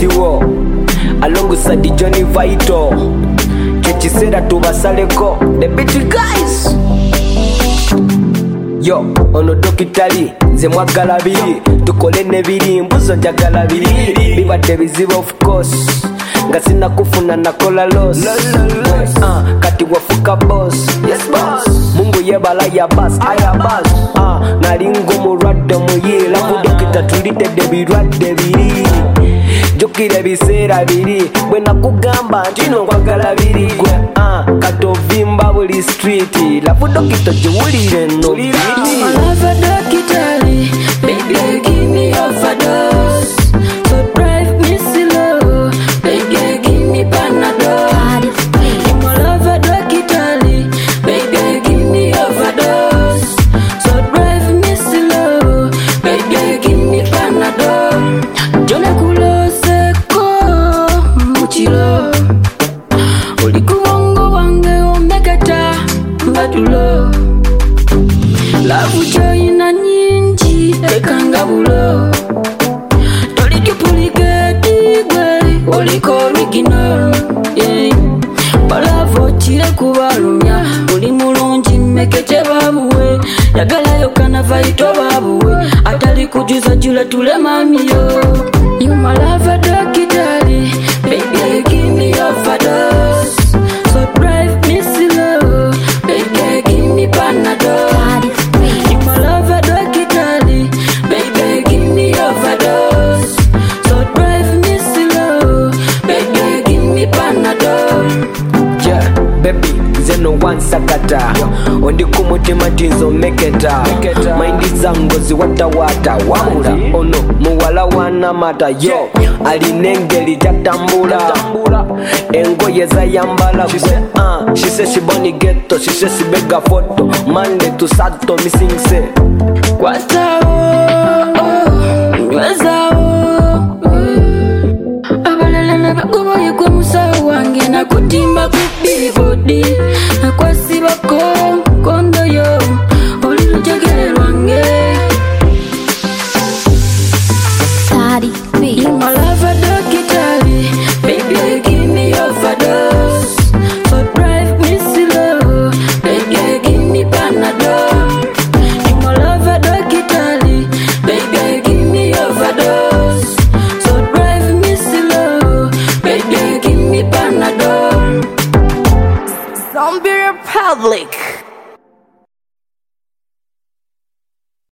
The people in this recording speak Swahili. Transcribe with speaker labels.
Speaker 1: Siwo alongside Johnny Vito Chechisera tubasaleko the bitch guys. Yo ono dokitali nze mwagala biri tukole nebiri mbuzo njagala biri bibadde bizibu of course nga sina kufuna nakola loss kati wafuka boss. Yes boss Mungu yebala ya bass aya bass nalingo mulwadde muyira ku dokita tulitedde birwadde biri jukire biseera biri bwe nakugamba nti no nkwagala biri gwe katovimba buli street lafu dokita jiwulire no
Speaker 2: Love dokitali, baby give me overdose. So drive me slow, baby give me Panadol. Love dokitali, baby give me overdose. So drive me slow, baby give me Panadol. Jona kuloseko muchilo, oli kubongo wange omekata mbatulo. Love joina nyingi ekanga bulo toliki puligeti gwe oliko original balavo chile kubalumya oli mulungi mekete babuwe yagalayo kana vaito babuwe atali kujuza jule tule mamiyo you my love dokitali baby give me overdose so drive me slow baby give me Panadol.
Speaker 1: Baby, zeno wansakata ondi kumutima tinzo meketa maindi zango ziwata wamula ono muwala wana mata yo alinengeli jatambula engoye zayambala she says she boni ghetto she says she bega photo Monday to Saturday missing say
Speaker 2: kwatao nwezao abalala bakuboye kwa musawo wange nakutimba ku billboard nakwasibako kondo yo olujagere lwange Tari B. My love dokitali, baby give me overdose. So drive me slow, baby give me Panadol. My love dokitali, baby give me overdose. So drive me slow, baby give me Panadol.
Speaker 3: Zombie Republic.